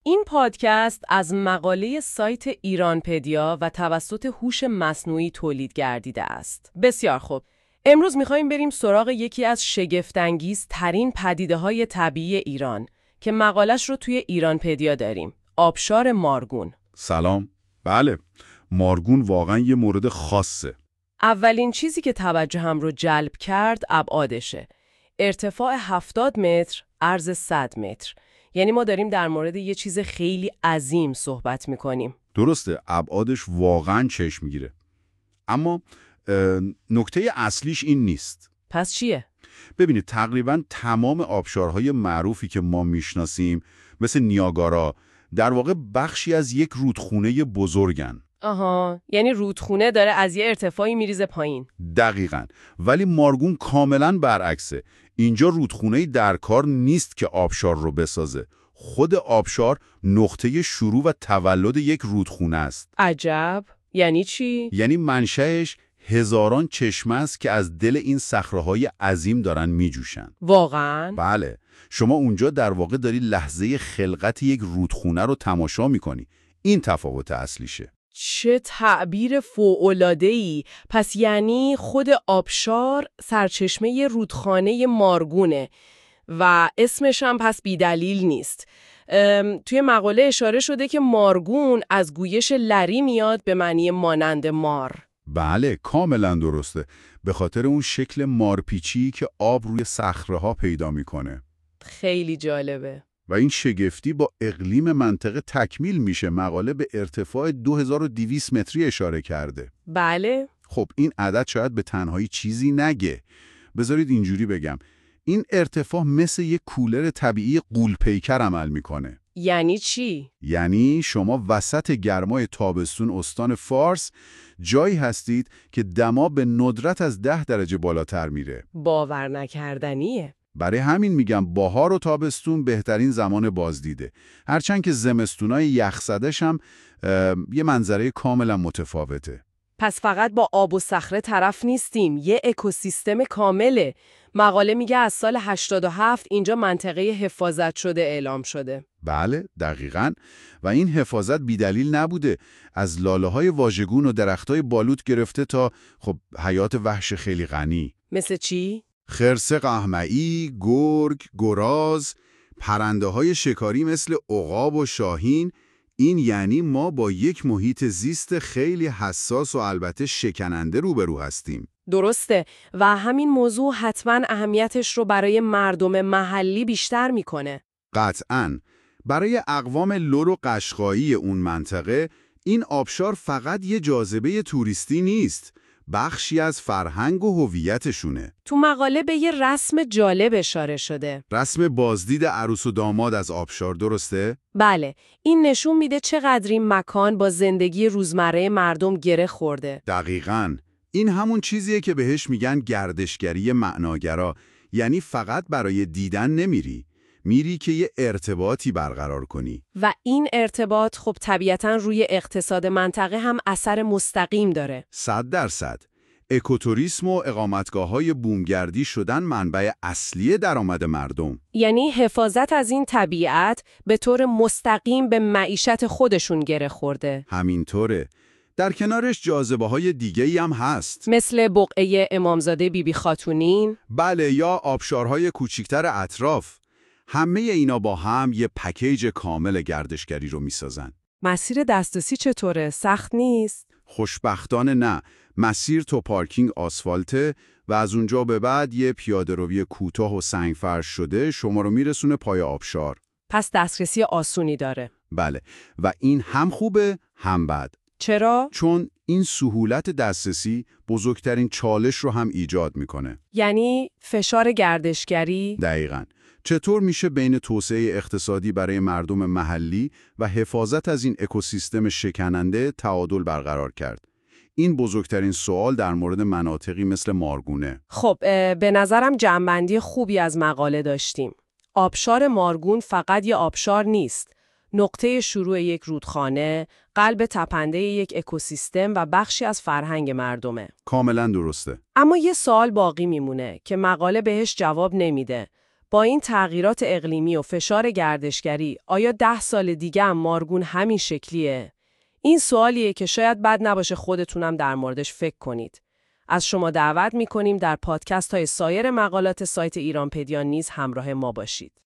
این پادکست از مقاله سایت ایرانپدیا و توسط هوش مصنوعی تولید گردیده است. بسیار خوب. امروز می‌خوایم بریم سراغ یکی از شگفت‌انگیزترین پدیده‌های طبیعی ایران که مقالش رو توی ایرانپدیا داریم. آبشار مارگون. سلام. بله، مارگون واقعا یه مورد خاصه. اولین چیزی که توجهم رو جلب کرد ابعادشه. ارتفاع 70 متر، عرض 100 متر. یعنی ما داریم در مورد یه چیز خیلی عظیم صحبت میکنیم. درسته، ابعادش واقعا چشم میگیره. اما نکته اصلیش این نیست. پس چیه؟ ببینید، تقریبا تمام آبشارهای معروفی که ما میشناسیم مثل نیاگارا در واقع بخشی از یک رودخونه بزرگن. آها، یعنی رودخونه داره از یه ارتفاعی میریزه پایین. دقیقاً. ولی مارگون کاملاً برعکسه. اینجا رودخونه‌ای در کار نیست که آبشار رو بسازه. خود آبشار نقطه شروع و تولد یک رودخونه است. عجب. یعنی چی؟ یعنی منشأش هزاران چشمه است که از دل این صخره‌های عظیم دارن میجوشن. واقعاً؟ بله. شما اونجا در واقع داری لحظه خلقت یک رودخونه رو تماشا می‌کنی. این تفاوت اصلیشه. چه تعبیر فوق‌العاده‌ای. پس یعنی خود آبشار سرچشمه رودخانه مارگونه و اسمش هم پس بی‌دلیل نیست. توی مقاله اشاره شده که مارگون از گویش لری میاد به معنی مانند مار. بله، کاملا درسته. به خاطر اون شکل مارپیچی که آب روی صخره‌ها پیدا میکنه. خیلی جالبه. و این شگفتی با اقلیم منطقه تکمیل میشه. مقاله به ارتفاع 2200 متری اشاره کرده. بله. خب این عدد شاید به تنهایی چیزی نگه. بذارید اینجوری بگم. این ارتفاع مثل یک کولر طبیعی غول‌پیکر عمل میکنه. یعنی چی؟ یعنی شما وسط گرمای تابستون استان فارس جایی هستید که دما به ندرت از 10 درجه بالاتر میره. باور نکردنیه. برای همین میگم بهار و تابستون بهترین زمان بازدیده. هرچند که زمستونای یخزده‌ش هم یه منظره کاملا متفاوته. پس فقط با آب و صخره طرف نیستیم، یه اکوسیستم کامله. مقاله میگه از سال 87 اینجا منطقه حفاظت شده اعلام شده. بله، دقیقاً. و این حفاظت بیدلیل نبوده. از لاله‌های واژگون و درختای بالوت گرفته تا خب حیات وحش خیلی غنی. مثل چی؟ خرس قهمه‌ای، گرگ، گراز، پرنده‌های شکاری مثل عقاب و شاهین. این یعنی ما با یک محیط زیست خیلی حساس و البته شکننده روبرو هستیم. درسته و همین موضوع حتما اهمیتش رو برای مردم محلی بیشتر میکنه. قطعاً. برای اقوام لر و قشقایی اون منطقه این آبشار فقط یه جاذبه توریستی نیست. بخشی از فرهنگ و هویتشونه. تو مقاله به یه رسم جالب اشاره شده. رسم بازدید عروس و داماد از آبشار، درسته؟ بله، این نشون میده چقدر این مکان با زندگی روزمره مردم گره خورده. دقیقاً. این همون چیزیه که بهش میگن گردشگری معناگرا. یعنی فقط برای دیدن نمیری. میری که یه ارتباطی برقرار کنی. و این ارتباط خب طبیعتاً روی اقتصاد منطقه هم اثر مستقیم داره. 100%. اکوتوریسم و اقامتگاه‌های بومگردی شدن منبع اصلی درآمد مردم. یعنی حفاظت از این طبیعت به طور مستقیم به معیشت خودشون گره خورده. همینطوره. در کنارش جاذبه‌های دیگه‌ای هم هست. مثل بقعه امامزاده بیبی خاتونین. بله، یا آبشارهای کوچیکتر اطراف. همه اینا با هم یه پکیج کامل گردشگری رو میسازن. مسیر دسترسی چطوره؟ سخت نیست؟ خوشبختانه نه. مسیر تو پارکینگ آسفالته و از اونجا به بعد یه پیاده‌روی کوتاه و سنگفرش شده شما رو میرسونه پای آبشار. پس دسترسی آسونی داره. بله، و این هم خوبه هم بد. چرا؟ چون این سهولت دسترسی بزرگترین چالش رو هم ایجاد میکنه. یعنی فشار گردشگری؟ دقیقاً. چطور میشه بین توسعه اقتصادی برای مردم محلی و حفاظت از این اکوسیستم شکننده تعادل برقرار کرد؟ این بزرگترین سوال در مورد مناطقی مثل مارگونه. خب به نظرم جمع‌بندی خوبی از مقاله داشتیم. آبشار مارگون فقط یه آبشار نیست. نقطه شروع یک رودخانه، قلب تپنده یک اکوسیستم و بخشی از فرهنگ مردمه. کاملا درسته. اما یه سوال باقی میمونه که مقاله بهش جواب نمیده. با این تغییرات اقلیمی و فشار گردشگری، آیا 10 سال دیگه هم مارگون همین شکلیه؟ این سوالیه که شاید بد نباشه خودتونم در موردش فکر کنید. از شما دعوت می‌کنیم در پادکست های سایر مقالات سایت ایرانپدیا نیز همراه ما باشید.